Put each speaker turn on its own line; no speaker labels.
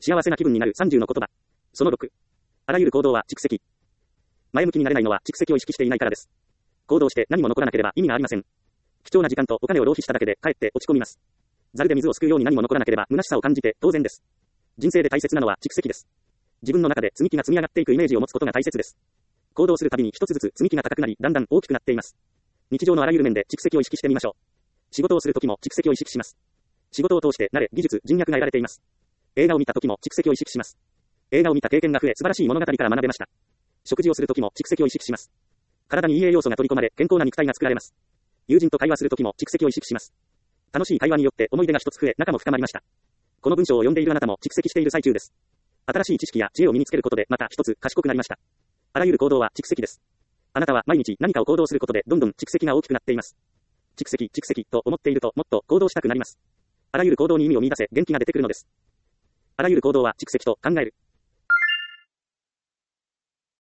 幸せな気分になる30の言葉。その6。あらゆる行動は蓄積。前向きになれないのは蓄積を意識していないからです。行動して何も残らなければ意味がありません。貴重な時間とお金を浪費しただけでかえって落ち込みます。ザルで水をすくうように何も残らなければ虚しさを感じて当然です。人生で大切なのは蓄積です。自分の中で積み木が積み上がっていくイメージを持つことが大切です。行動するたびに一つずつ積み木が高くなり、だんだん大きくなっています。日常のあらゆる面で蓄積を意識してみましょう。仕事をするときも蓄積を意識します。仕事を通して慣れ、技術、人脈が得られています。映画を見たときも蓄積を意識します。映画を見た経験が増え、素晴らしい物語から学べました。食事をするときも蓄積を意識します。体にいい栄養素が取り込まれ、健康な肉体が作られます。友人と会話するときも蓄積を意識します。楽しい会話によって思い出が一つ増え、仲も深まりました。この文章を読んでいるあなたも蓄積している最中です。新しい知識や知恵を身につけることでまた一つ賢くなりました。あらゆる行動は蓄積です。あなたは毎日何かを行動することでどんどん蓄積が大きくなっています。蓄積と思っているともっと行動したくなります。あらゆる行動に意味を見出せ元気が出てくるのです。あらゆる行動は蓄積と考える。